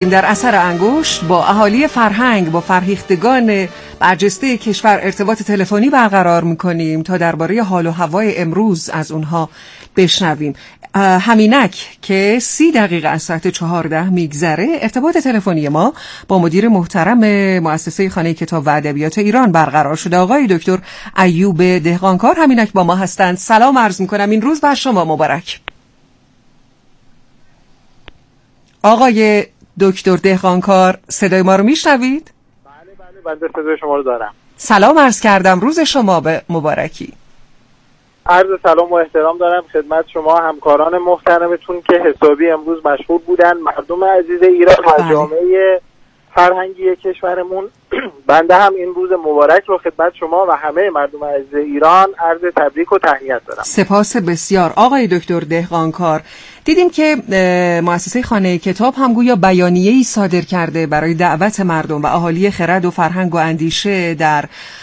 در اثر انگشت با اهالی فرهنگ، با فرهیختگان برجسته کشور ارتباط تلفنی برقرار می‌کنیم تا درباره حال و هوای امروز از اونها بشنویم. همینک که 30 دقیقه از ساعت 14 میگذره ارتباط تلفنی ما با مدیر محترم مؤسسه خانه کتاب و ادبیات ایران برقرار شده. آقای دکتر ایوب دهقانکار همینک با ما هستند. سلام عرض می‌کنم، این روز بر شما مبارک. آقای دکتر دهقانکار صدای ما رو میشنوید؟ بله بنده صدای شما رو دارم. سلام عرض کردم، روز شما به مبارکی. عرض سلام و احترام دارم خدمت شما همکاران محترمتون که حسابی امروز مشغول بودن، مردم عزیز ایران و جامعه فرهنگی کشورمون. بنده هم این روز مبارک رو خدمت شما و همه مردم عزیز ایران عرض تبریک و تهنیت دارم. سپاس بسیار. آقای دکتر دهقانکار، دیدیم که مؤسسه خانه کتاب هم گویا بیانیه‌ای صادر کرده برای دعوت مردم و اهالی خرد و فرهنگ و اندیشه در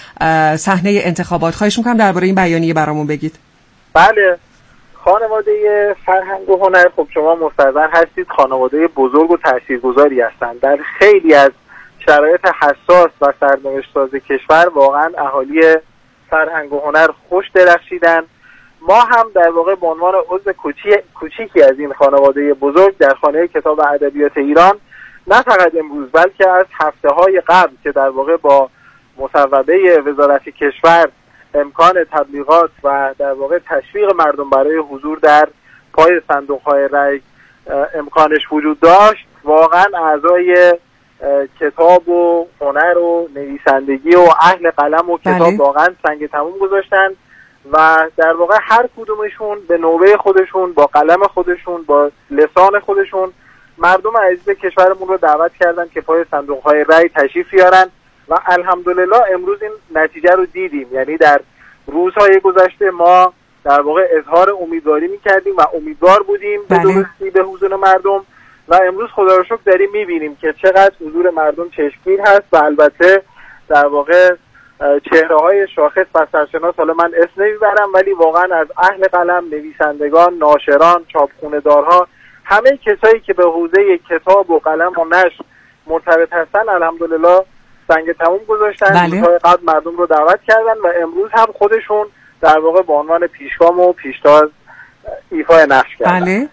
صحنه انتخابات. خواهش می‌کنم درباره این بیانیه برامون بگید. بله، خانواده فرهنگ و هنر، خب شما مستحضر هستید، خانواده بزرگ و تاثیرگذاری هستند در خیلی از شرایط حساس و سرنوشت‌ساز کشور. واقعا اهالی فرهنگ و هنر خوش درخشیدن. ما هم در واقع به عنوان عضو کوچیکی از این خانواده بزرگ در خانه کتاب و ادبیات ایران، نه فقط امروز بلکه از هفته‌های قبل که در واقع با مصوبه وزارت کشور امکان تبلیغات و در واقع تشویق مردم برای حضور در پای صندوق‌های رای امکانش وجود داشت، واقعا اعضای کتاب و هنر و نویسندگی و اهل قلم و کتاب واقعا سنگ تموم گذاشتن و در واقع هر کدومشون به نوبه خودشون با قلم خودشون با لسان خودشون مردم عزیز کشورمون رو دعوت کردن که پای صندوق‌های رای تشریف بیارن و الحمدلله امروز این نتیجه رو دیدیم. یعنی در روزهای گذشته ما در واقع اظهار امیدواری می‌کردیم و امیدوار بودیم به درستی به حضور مردم و امروز خدا رو شکر داریم می‌بینیم که چقدر حضور مردم چشمگیر هست و البته در واقع چهره‌های شاخص و سرشناس، حالا من اسم نمیبرم ولی واقعا از اهل قلم، نویسندگان، ناشران، چاپخونه‌دارها، همه کسایی که به حوزه کتاب و قلم و نشر مرتبط هستن الحمدلله سنگ تموم گذاشتن. روزهای قبل مردم رو دعوت کردن و امروز هم خودشون در واقع به عنوان پیشگام و پیشتاز ایفای نقش کردن. بله.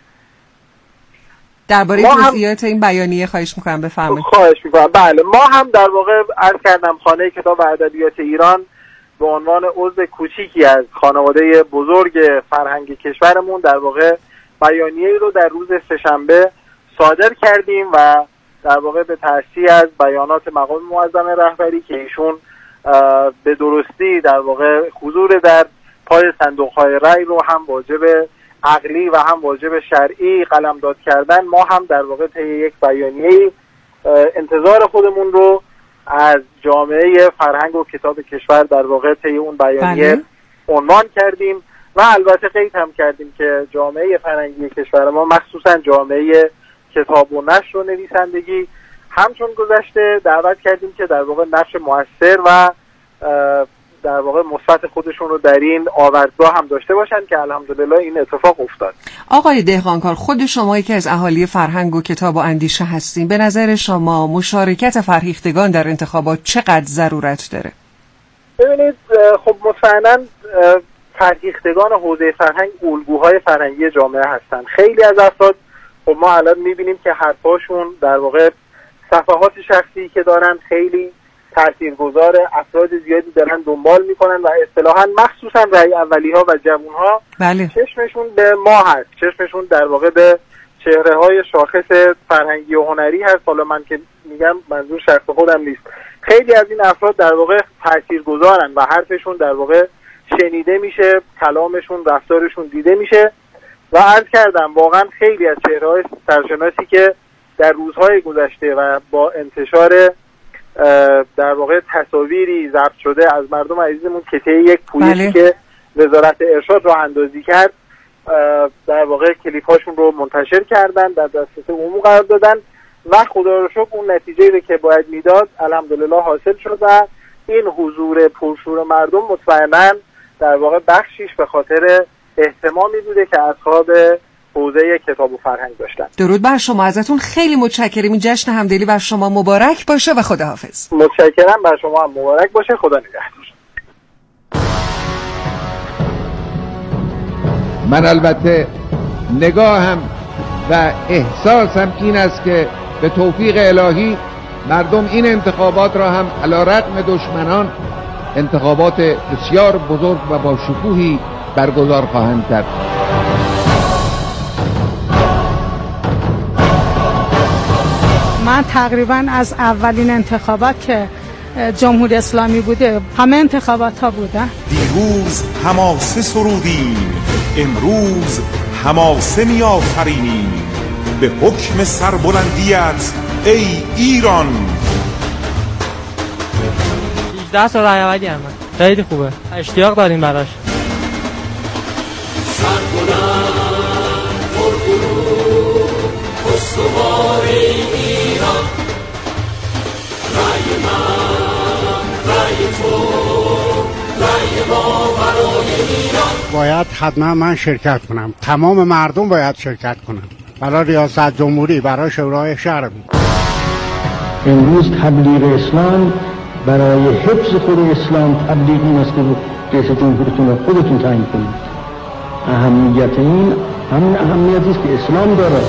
درباره جزئیات این بیانیه خواهش می‌کنم بفرمایید. خواهش می‌کنم. بله، ما هم در واقع عرض کردم خانه کتاب و ادبیات ایران به عنوان عضو کوچیکی از خانواده بزرگ فرهنگ کشورمون در واقع بیانیه‌ای رو در روز سه‌شنبه صادر کردیم و در واقع به تأسیس از بیانات مقام معظم رهبری که ایشون به درستی در واقع حضور در پای صندوق‌های رای رو هم واجب عقلی و هم واجب شرعی قلمداد کردن، ما هم در واقع طی یک بیانیه‌ای انتظار خودمون رو از جامعه فرهنگ و کتاب کشور در واقع طی اون بیانیه عنوان کردیم و البته قید هم کردیم که جامعه فرهنگی کشور ما مخصوصا جامعه کتاب و نشر و نویسندگی همچون گذشته دعوت کردیم که در واقع نقش مؤثر و در واقع مثبت خودشون رو در این آوردگاه هم داشته باشن که الحمدلله این اتفاق افتاد. آقای دهقانکار، خود شما که از اهالی فرهنگ و کتاب و اندیشه هستین، به نظر شما مشارکت فرهیختگان در انتخابات چقدر ضرورت داره؟ ببینید، خب مطمئناً فرهیختگان حوزه فرهنگ الگوهای فرهنگی جامعه هستن. خیلی از افراد خب ما الان می‌بینیم که حرفاشون در واقع صفحات شخصی که دارن خیلی تاثیرگذار، افراد زیادی دارن دنبال میکنن و اصطلاحاً مخصوصا رأی اولی‌ها و جوان‌ها چشمشون به ما هست، چشمشون در واقع به چهره‌های شاخص فرهنگی و هنری هست. حالا من که میگم منظور شخص خودم نیست، خیلی از این افراد در واقع تاثیرگذارن و حرفشون در واقع شنیده میشه، کلامشون، رفتارشون دیده میشه و عرض کردم واقعا خیلی از چهره‌های سرشناسی که در روزهای گذشته و با انتشار در واقع تصاویری ضبط شده از مردم عزیزمون که طی یک پویشی که وزارت ارشاد راه اندازی کرد در واقع کلیپ‌هاشون رو منتشر کردن، در دسترس عموم قرار دادن و خدا رو شکر اون نتیجه‌ای که باید میداد الحمدلله حاصل شد و این حضور پرشور مردم مطمئناً در واقع بخشیش به خاطر اهتمامی بوده که اصحاب حوزه کتاب و فرهنگ داشتن. درود بر شما، ازتون خیلی متشکریم. این جشن همدلی بر شما مبارک باشه و خداحافظ. متشکرم، بر شما هم مبارک باشه. خدا نگهدار. من البته نگاهم و احساسم این است که به توفیق الهی مردم این انتخابات را هم علی رغم دشمنان انتخابات بسیار بزرگ و با شکوهی برگزار خواهند کرد. من تقریبا از اولین انتخابات که جمهوری اسلامی بوده همه انتخابات ها بودن. دیروز حماسه سرودیم، امروز حماسه می آفرینیم به حکم سربلندیت ای ایران. 18 سال رهبری هم خیلی خوبه، اشتیاق داریم براش. استوار ایران، رای من، رای تو، رای ما برای ایران. باید حتما من شرکت کنم، تمام مردم باید شرکت کنم، برای ریاست جمهوری، برای شورای شهرمون. امروز تبلیغ اسلام برای حفظ خود اسلام تبلیغ این است که رئیس جمهورتون رو خودتون تعیین کنید. اهمیت این همین اهمیتی است که اسلام داره.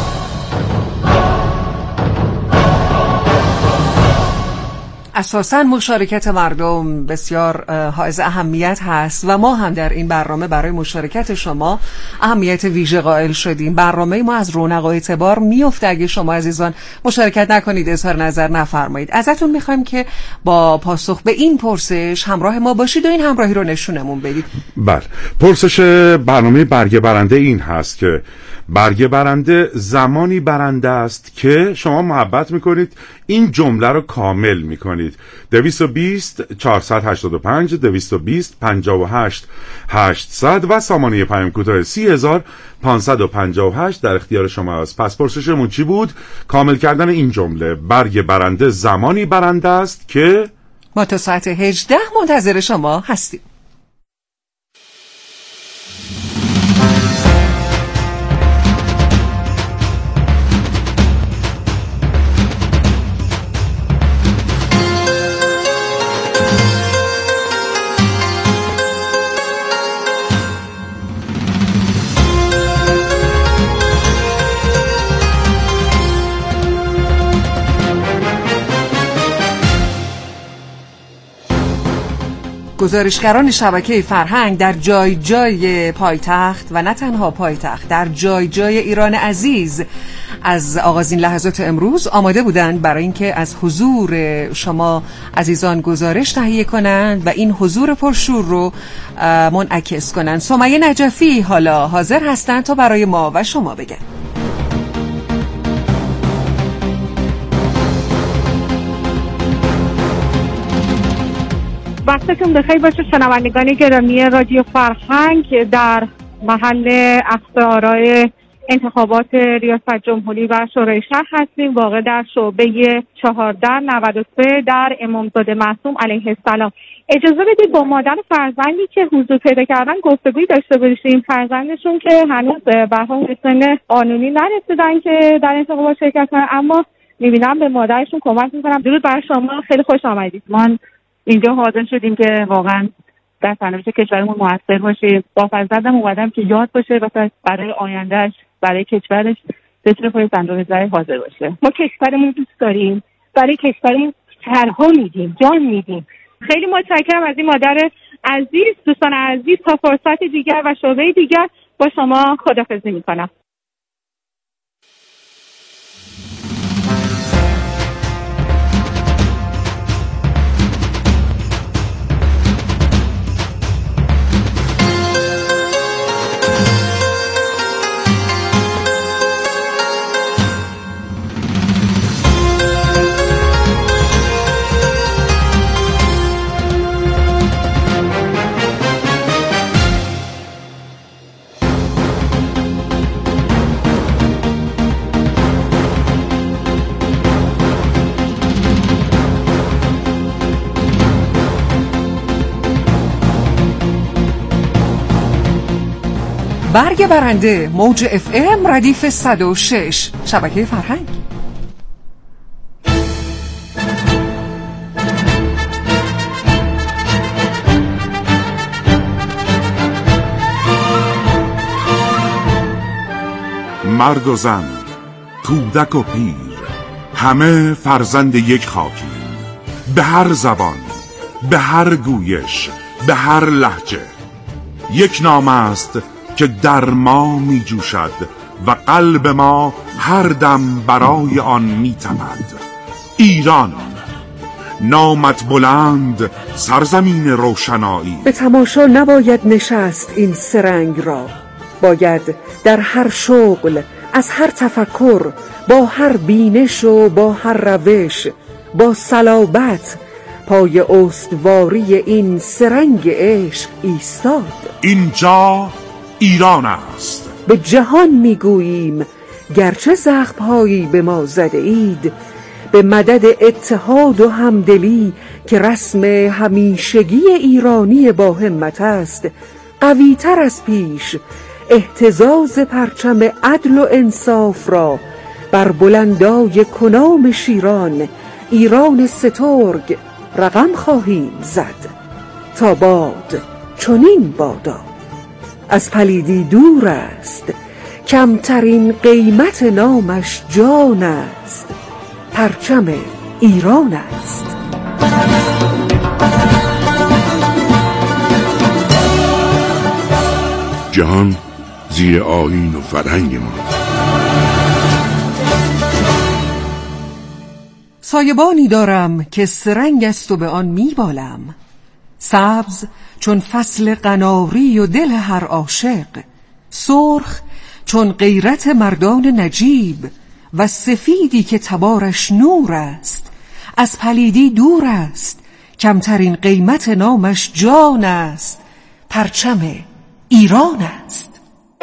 اساساً مشارکت مردم بسیار حائز اهمیت هست و ما هم در این برنامه برای مشارکت شما اهمیت ویژه قائل شدیم. برنامه ما از رونق و اعتبار میفته اگه شما عزیزان مشارکت نکنید، اظهار نظر نفرمایید. ازتون میخوایم که با پاسخ به این پرسش همراه ما باشید و این همراهی رو نشونمون بدید. بله، پرسش برنامه برگه برنده این هست که برگه برنده زمانی برنده است که شما محبت میکنید این جمله رو کامل میکنید. 220 485 220 58 800 و سامانه پیام کوتاه 30558 در اختیار شما است. پس پرسشمون چی بود؟ کامل کردن این جمله. برگه برنده زمانی برنده است که ما تا ساعت 18 منتظر شما هستیم. گزارشگران شبکه فرهنگ در جای جای پایتخت و نه تنها پایتخت، در جای جای ایران عزیز از آغازین لحظات امروز آماده بودند برای اینکه از حضور شما عزیزان گزارش تهیه کنند و این حضور پرشور رو منعکس کنند. سمیه نجفی حالا حاضر هستند تا برای ما و شما بگن. وقتتون بخیر باشه شنوندگان گرامی رادیو فرهنگ. در محل اخذ آرای انتخابات ریاست جمهوری و شورای شهر هستیم، واقع در شعبه 1493 در امامزاده معصوم علیه السلام. اجازه بدید با مادر فرزندی که حضور پیدا کردن گفتگویی داشته باشیم. فرزندشون که هنوز به حال سن قانونی نرسیدن که در انتخابات شرکت کنن، اما میبینم به مادرشون کمک میکنم. درود بر شما، خیلی خوش آمدید. ما اینجا حاضر شدیم که واقعا در سرنوشت کشورمون موثر باشیم. با فرزندم اومدم که یاد باشه و برای آیندهش، برای کشورش بتونه پای صندوق رای حاضر باشه. ما کشورمون دوست داریم، برای کشورمون سرها میدیم، جان میدیم. خیلی متشکرم از این مادر عزیز. دوستان عزیز، تا فرصت دیگر و شعبه دیگر با شما خداحافظی میکنم. برگ برنده موج FM ردیف 106 شبکه فرهنگ. مرد و زن، کودک و پیر، همه فرزند یک خاکی، به هر زبان، به هر گویش، به هر لهجه. یک نام است که در ما می جوشد و قلب ما هر دم برای آن می تپد. ایران، نامت بلند، سرزمین روشنایی. به تماشا نباید نشست این سرنگ را، باید در هر شغل، از هر تفکر، با هر بینش و با هر روش، با صلابت پای استواری این سرنگ عشق ایستاد. اینجا ایران است. به جهان میگوییم گرچه زخم‌هایی به ما زده اید، به مدد اتحاد و همدلی که رسم همیشگی ایرانی با همت است، قوی‌تر از پیش اهتزاز پرچم عدل و انصاف را بر بلندای کنام شیران ایران سترگ رقم خواهیم زد. تا باد چنین بادا، از پلیدی دور است، کمترین قیمت نامش جان است، پرچم ایران است. جهان زیر آیین و فرهنگ ما. سایبانی دارم که سرنگ است و به آن میبالم، سبز چون فصل قناری و دل هر عاشق، سرخ چون غیرت مردان نجیب و سفیدی که تبارش نور است، از پلیدی دور است، کمترین قیمت نامش جان است، پرچم ایران است.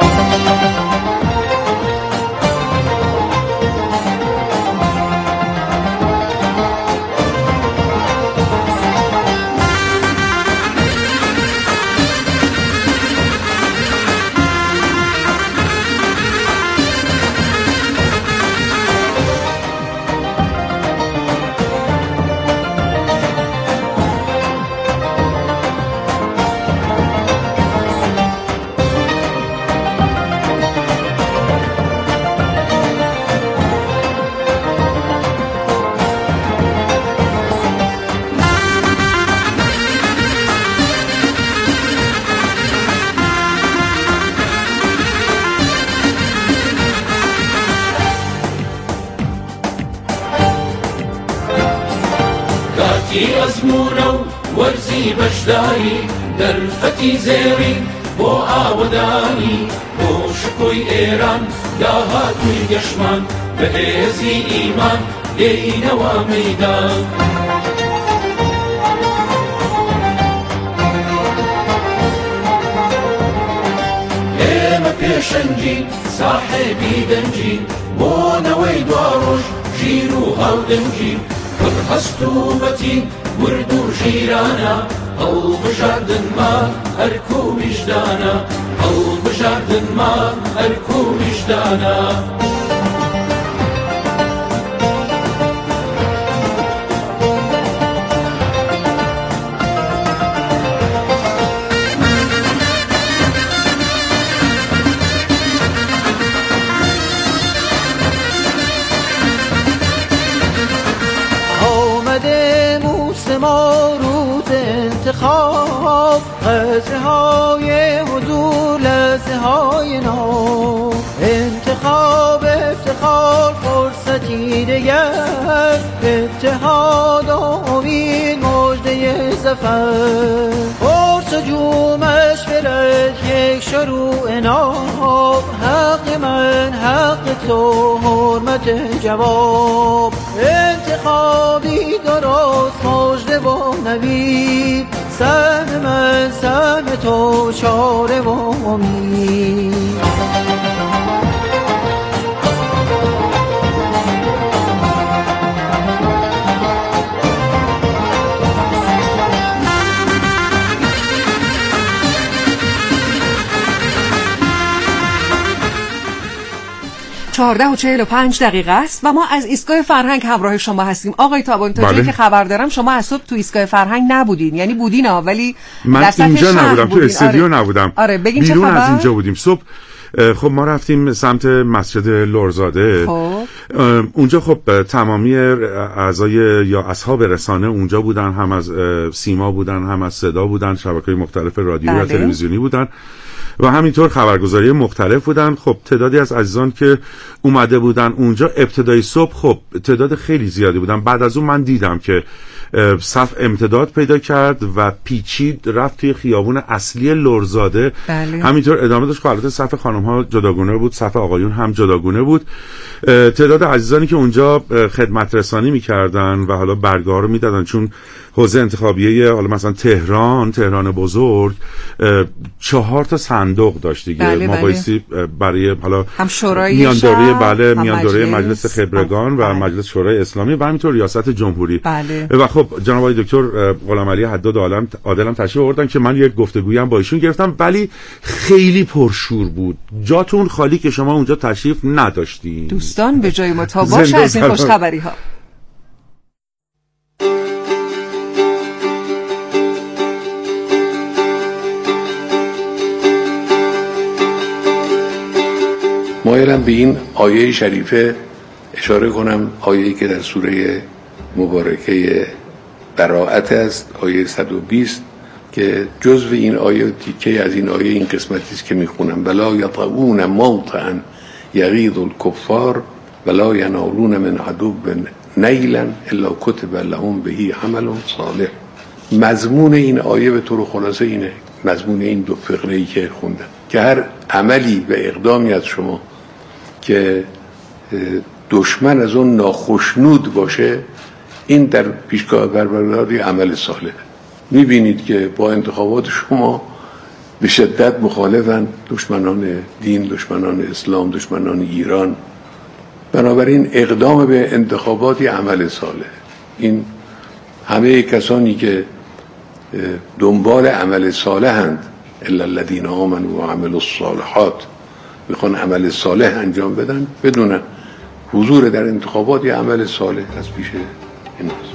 کاتی ئەزمونە و وەرزی بەشداری دەرفەتی زێڕین بۆ ئاوەدانی بۆ شکۆی ئێران داهاتووی گەشمان بەهێزی ئیمان دێینەوە مەیدان. ئێمە پێشەنگین ساحێبی دەنجین بۆ نەوەی دواڕۆژ ژیر و هاودەنجین هەست و بەتین ورد و ژیرانە هەڵبژاردنما هەرکو و ویژدانە هەڵبژاردنما هەرکو و ویژدانە. انتخاب قطرهای حضور لحظه های نو، انتخاب افتخار فرصتی دگر، اتحاد و امید مژده ظفر، قرص و جومش برد یک شروع ناب، حق من حق تو حرمت جواب، انتخابی درست مژده و نوید، سهم من سهم تو چاره و امید. 14:45 است و ما از ایستگاه فرهنگ همراه شما هستیم. آقای تابان، تا جایی که خبر دارم شما از صبح تو ایستگاه فرهنگ نبودین، یعنی بودین ولی من اینجا نبودم، تو استودیو نبودم. آره بگین بیرون از اینجا بودیم صبح. خب ما رفتیم سمت مسجد لرزاده. اونجا خب تمامی اعضای یا اصحاب رسانه اونجا بودن، هم از سیما بودن، هم از صدا بودن، شبکه‌های مختلف رادیویی و تلویزیونی بودن و همینطور خبرگزاری مختلف بودن. خب تعدادی از عزیزان که اومده بودن اونجا ابتدای صبح خب تعداد خیلی زیادی بودن. بعد از اون من دیدم که صف امتداد پیدا کرد و پیچید رفت توی خیابون اصلی لرزاده. همینطور ادامه داشت. حالت صف خانم ها جداگونه بود، صف آقایون هم جداگونه بود. تعداد عزیزانی که اونجا خدمت رسانی میکردن و حالا برگه ها رو میدادن، چون حوزه انتخابیه حالا مثلا تهران بزرگ 4 تا صندوق داشت دیگه. ما بایستی برای حالا میانداره میانداره مجلس خبرگان و مجلس شورای اسلامی و همینطور ریاست جمهوری. و خب جناب آقای دکتر غلام علی حداد عادلم تشریف آوردن که من یک گفتگویی هم با ایشون گرفتم، ولی خیلی پرشور بود. جاتون خالی که شما اونجا تشریف نداشتین. دوستان به جای ما تا باشه از این خوشخبری ها. مایلم به این آیه شریفه اشاره کنم، آیه‌ای که در سوره مبارکه براءت است، آیه 120 که جزو این آیه تیکه از این آیه این قسمتی است که میخونم: ولا یطعون موطئا یغیظ الکفار ولا ینالون من عدو نیلا الا کتب لهم به عمل صالح. مضمون این آیه به طور خلاصه اینه، مضمون این 2 فقره‌ای که خوندم، که هر عملی و اقدامی از شما که دشمن از اون ناخشنود باشه، این در پیشگاه پروردگار عمل صالح. میبینید که با انتخابات شما به شدت مخالفن دشمنان دین، دشمنان اسلام، دشمنان ایران. بنابراین اقدام به انتخابات عمل صالح. این همه کسانی که دنبال عمل صالحند، الا الذين آمنوا وعملوا الصالحات، میخوان عمل صالح انجام بدن، بدونن حضور در انتخابات یه عمل صالح از پیش ایناست.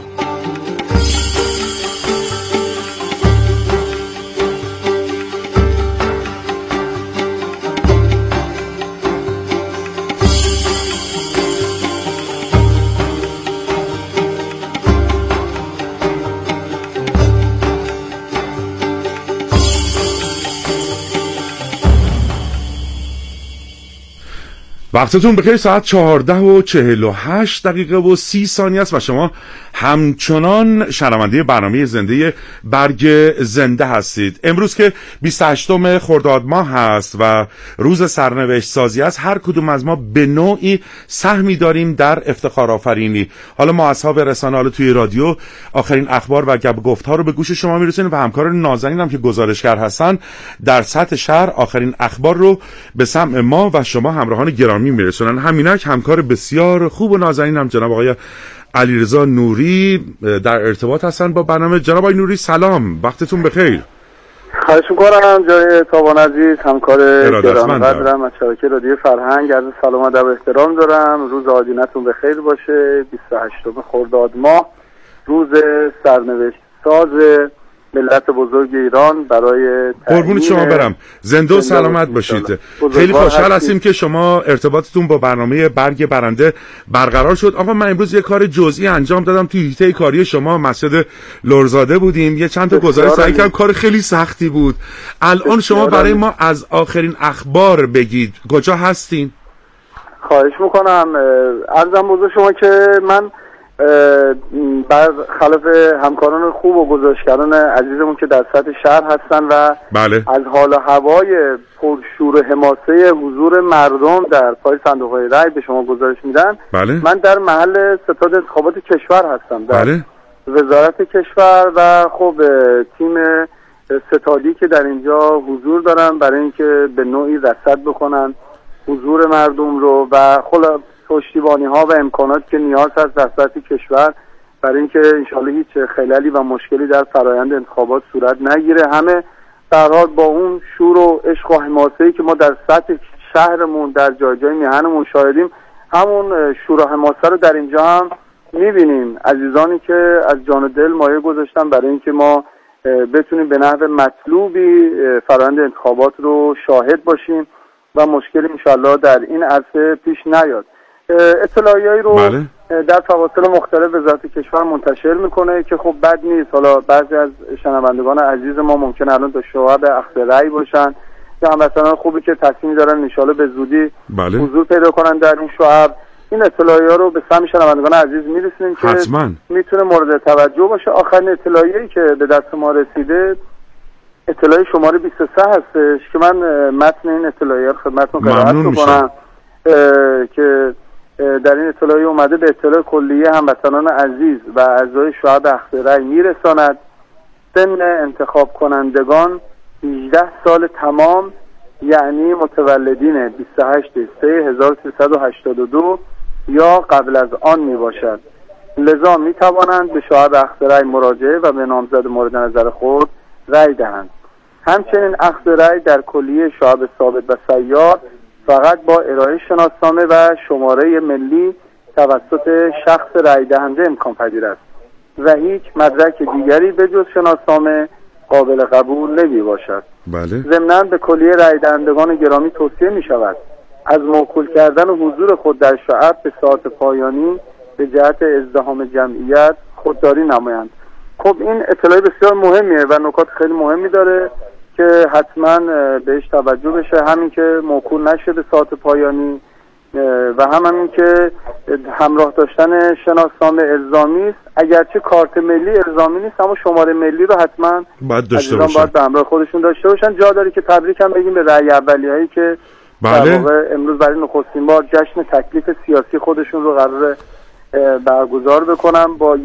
وقتتون بخیر. ساعت 14:48 و 30 ثانیه است و شما همچنان شنونده برنامه زنده برگ زنده هستید. امروز که 28 خرداد ماه هست و روز سرنوشت سازی است، هر کدوم از ما به نوعی سهمی داریم در افتخار آفرینی. حالا ما اصحاب رسانه، حالا توی رادیو آخرین اخبار و گپ و گفت‌ها رو به گوش شما میرسونیم و همکار نازنین هم که گزارشگر هستن در سطح شهر آخرین اخبار رو به سمع ما و شما همراهان گرامی میرسونن. همینک همکار بسیار خوب و نازنین هم جناب آقای علیرضا نوری در ارتباط هستن با برنامه. جناب آقای نوری سلام، وقتتون بخیر. خواهش می‌کنم جای تابان عزیز، همکار گرانقدرم از شبکه رادیو فرهنگ، عرض سلام و ادب و احترام دارم. روز آدینتون بخیر باشه. 28 خرداد ماه روز سرنوشت ساز ملت بزرگ ایران برای قربون شما برم، زنده و سلامت باشید. خیلی خوشحال هستیم که شما ارتباطتون با برنامه برگ برنده برقرار شد. آقا من امروز یه کار جزئی انجام دادم توی هیته کاری شما مسجد لرزاده بودیم، یه چند تا گزارش سعی کردم، کار خیلی سختی بود. الان شما برای ما از آخرین اخبار بگید، کجا هستین؟ خواهش میکنم. عرضم بزرگ شما که من خلاف همکاران خوب و گزارشگران عزیزمون که در سطح شهر هستن و از حال و هوای پرشور و حماسه حضور مردم در پای صندوق‌های رای به شما گزارش میدن. من در محل ستاد انتخابات کشور هستم، در وزارت کشور، و خب تیم ستادی که در اینجا حضور دارن برای اینکه به نوعی رصد بکنن حضور مردم رو و پشتیبانی ها و امکانات که نیاز هست در سطح کشور برای اینکه انشالله هیچ خللی و مشکلی در فرایند انتخابات صورت نگیره. همه در حال با اون شور و عشق و حماسه‌ای که ما در سطح شهرمون، در جای جای میهنمون شاهدیم. همون شور و حماسه رو در اینجا هم میبینیم، عزیزانی که از جان و دل مایه گذاشتن برای اینکه ما بتونیم به نحو مطلوبی فرآیند انتخابات رو شاهد باشیم و مشکلی انشالله در این عرصه پیش نیاد. اطلاعیه‌ای رو در فواصل مختلف وزارت کشور منتشر میکنه که خب بد نیست. حالا بعضی از شنوندگان عزیز ما ممکن الان تا شعب اخذ رأی باشن یا هموطنان خوبی که تصمیمی دارن انشالله به زودی حضور پیدا کنن در این شعب. این اطلاعیه رو به سهم شنوندگان عزیز میرسونیم که میتونه مورد توجه باشه. آخرین اطلاعیه‌ای که به دست ما رسیده اطلاعیه شماره 23 هستش که من متن این اطلاعیه رو خدمتتون قرائت می‌کنم که در این اطلاعیه اومده به اطلاع کلیه هموطنان عزیز و اعضای شعب اخذ رأی میرساند. سن انتخاب کنندگان 18 سال تمام، یعنی متولدین 28/3/1382 یا قبل از آن می باشد. لذا می توانند به شعب اخذ رأی مراجعه و به نامزد مورد نظر خود رأی دهند. همچنین اخذ رأی در کلیه شعب ثابت و سیار فقط با ارائه شناسنامه و شماره ملی توسط شخص رأی دهنده امکان پذیر است و هیچ مدرک دیگری به جز شناسنامه قابل قبول نمی باشد. ضمناً به کلیه رأی دهندگان گرامی توصیه می شود از موکول کردن و حضور خود در شعب به ساعت پایانی به جهت ازدحام جمعیت خودداری نمایند. خب این اطلاعی بسیار مهمیه و نکات خیلی مهمی داره که حتما بهش توجه بشه، همین که موکول نشه به ساعت پایانی و همین که همراه داشتن شناسنامه الزامی است. اگرچه کارت ملی الزامی نیست اما شماره ملی رو حتما باید داشته باشن، باید به همراه خودشون داشته باشن. جا داره که تبریک هم بگیم به رأی اولیه‌ای که در واقع امروز برای نخستین بار جشن تکلیف سیاسی خودشون رو قراره برگزار بکنم با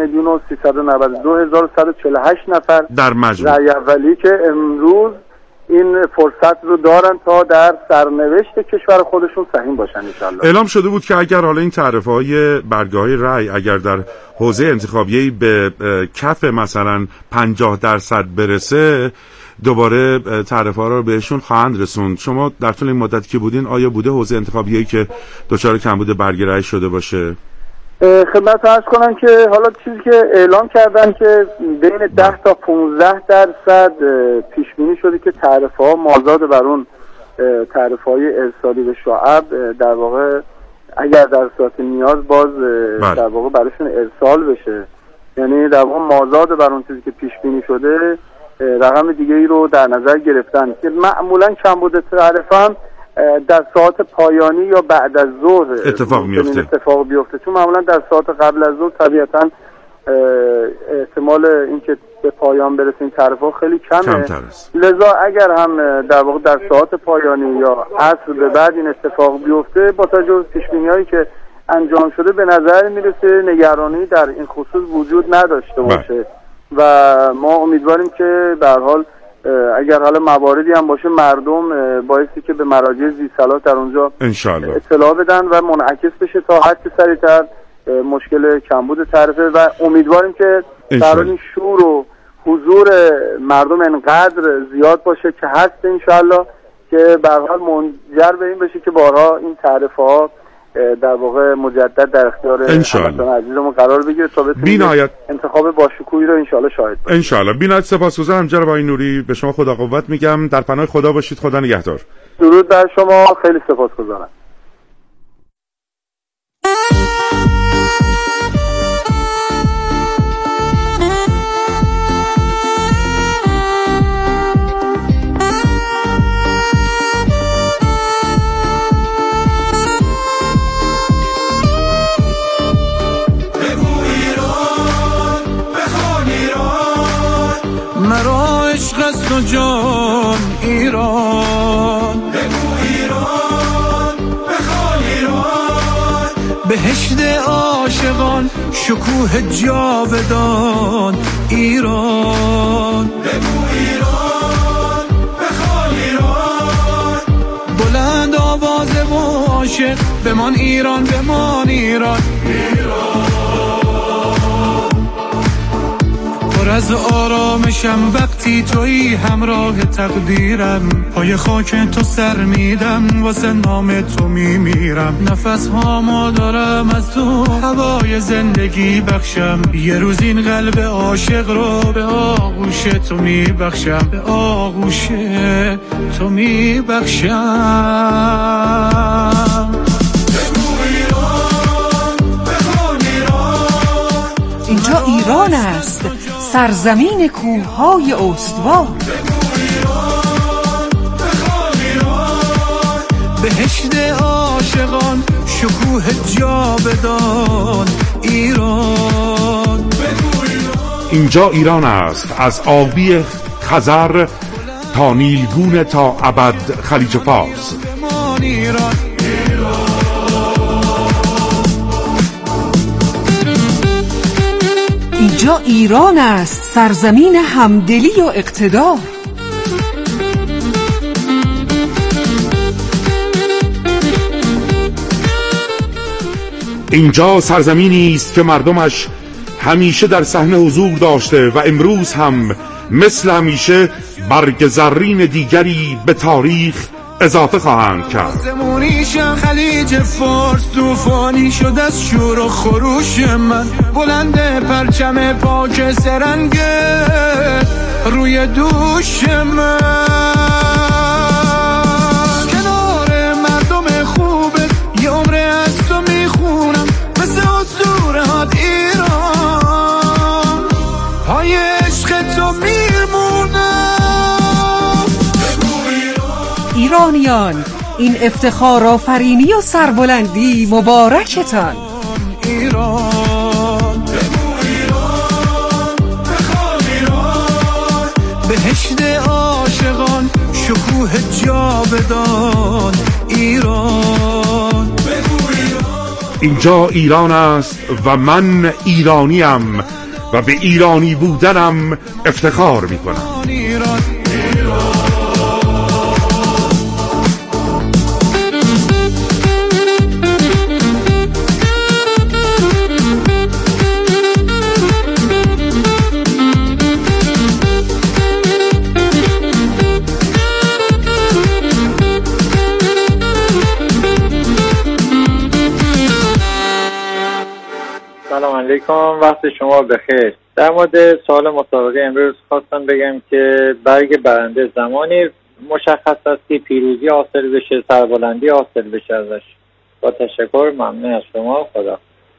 1,392,148 نفر در مجموع رأی اولی که امروز این فرصت رو دارن تا در سرنوشت کشور خودشون سهیم باشن انشالله. اعلام شده بود که اگر حالا این تعرفه‌های برگه‌های رأی اگر در حوزه انتخابی به کف مثلا 50% برسه دوباره تعرفه‌ها رو بهشون خواهند رسوند. شما در طول این مدت که بودین آیا بوده حوزه انتخابی که دچار کمبود برگه رأی شده باشه؟ خدمت عرض کنم که حالا چیزی که اعلام کردن که بین 10 تا 15% پیش بینی شده که تعرفه‌ها مازاد بر اون تعرفه‌های ارسالی به شعب در واقع اگر در صورت نیاز باز در واقع براشون ارسال بشه، یعنی در واقع مازاد بر اون چیزی که پیش بینی شده رقم دیگه ای رو در نظر گرفتن که معمولا کمبود تعرفه هم در ساعت پایانی یا بعد از ظهر اتفاق بیفته، چون معمولا در ساعت قبل از ظهر طبیعتا احتمال اینکه به پایان برسه این تعرفه خیلی کمه. لذا اگر هم در واقع در ساعت پایانی یا عصر به بعد این اتفاق بیفته با توجه به پیش‌بینی‌هایی که انجام شده به نظر میرسه نگرانی در این خصوص وجود نداشته باشه و ما امیدواریم که به هر حال اگر حالا مواردی هم باشه مردم بایستی که به مراجع ذی‌صلاح در اونجا اطلاع بدن و منعکس بشه تا حد سریعتر مشکل کمبود تعرفه و امیدواریم که در این شور و حضور مردم انقدر زیاد باشه که هست انشالله که به هر حال منجر به این بشه که بارها این تعرفه ها در واقع مجدد در اختیار هموطنان عزیزمون قرار بگیره تا بتونیم انتخاب باشکوهی رو انشالله شاهد باشیم. انشالله. بی‌نهایت سپاسگزارم جناب آقای نوری، به شما خدا قوت میگم، در پناه خدا باشید، خدا نگهدار. درود بر شما، خیلی سپاسگزارم. و جان ایران، بگو ایران، بخوان ایران، بهشت عاشقان، شکوه جاودان ایران، بگو ایران، بخوان ایران، بلند آواز عاشق بمان ایران، بمان ایران، ایران پر از آرامشم وقتی تویی همراه تقدیرم، پای خاک تو سر میدم واسه نام تو میمیرم. نفس هامو دارم از تو هوای زندگی بخشم، یه روز این قلب عاشق رو به آغوش تو میبخشم، به آغوش تو میبخشم. اینجا ایران است، سرزمین کوههای استوار. بهشت عاشقان، شکوه جاودان ایران. اینجا ایران است، از آبی خزر تا نیلگون تا ابد خلیج فارس. اینجا ایران است، سرزمین همدلی و اقتدار. اینجا سرزمینی است که مردمش همیشه در صحنه حضور داشته و امروز هم مثل همیشه برگ زرین دیگری به تاریخ اضافه خواهند کرد. زمونیشم خلیج فارس طوفانی شد از شور و خروش من، بلند پرچم پاک سرنگه روی دوش من. کنار مردم خوبه یه عمره از تو میخونم، مثل اسطورهات ایران پای عشق تو میمونم. ایرانیان، این افتخار آفرینی و سربلندی مبارکتان. ایران بهشت عاشقان، شکوه جاودان ایران. اینجا ایران است و من ایرانیم و به ایرانی بودنم افتخار میکنم. سلام علیکم، وقت شما بخیر. در مورد سوال مسابقه امروز خواستم بگم که برگ برنده زمانی مشخص است که پیروزی حاصل بشه، سربلندی حاصل بشه ازش. با تشکر، ممنون از شما. خدا.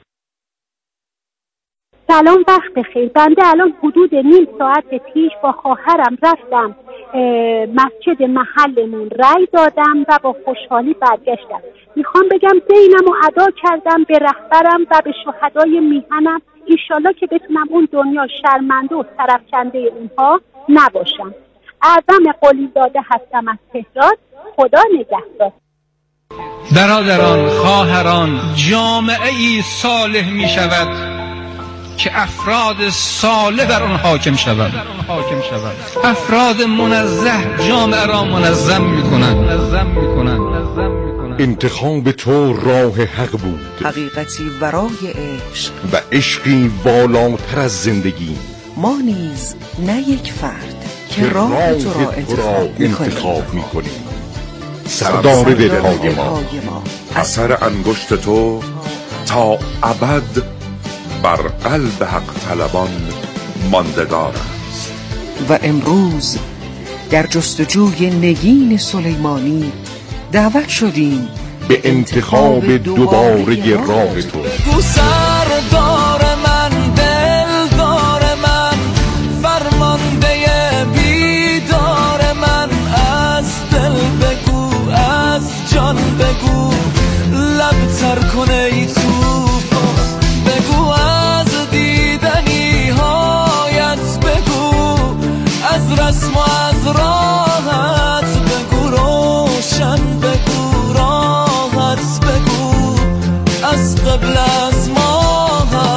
سلام، وقت بخیر. بنده الان حدود نیم ساعت پیش با خواهرم رفتم مسجد محلمون رای دادم و با خوشحالی برگشتم. میخوام بگم دینمو ادا کردم به رهبرم و به شهدای میهنم. انشالله که بتونم اون دنیا شرمنده و سرفکنده اونها نباشم. اعظم قلی داده هستم از تهران. خدا نگهدار. برادران، خواهران، جامعه ای صالح می شود که افراد صالح بر آن حاکم شود. افراد منزه جامعه را منظم میکنند. انتخاب تو راه حق بود، حقیقتی ورای عشق و عشقی والاتر از زندگی. ما نیز نه یک فرد که راه تو را انتخاب میکنیم. سردار دلهای ما، اثر انگشت تو تا ابد بر قلب حق طلبان ماندگار است. و امروز در جستجوی نگین سلیمانی دعوت شدیم به انتخاب دوباره راه تو. سردار من، دلدار من، فرمانده بیدار من، از دل بگو، از جان بگو، لب تر کنه ای توفان بگو، از دیدنی هایت بگو، از رسم و از راحت بگو، روشن بگو، راحت بگو، از قبل از ما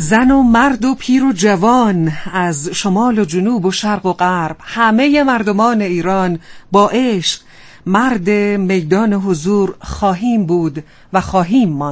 زن و مرد و پیر و جوان، از شمال و جنوب و شرق و غرب، همه مردمان ایران با عشق مرد میدان حضور خواهیم بود و خواهیم ماند.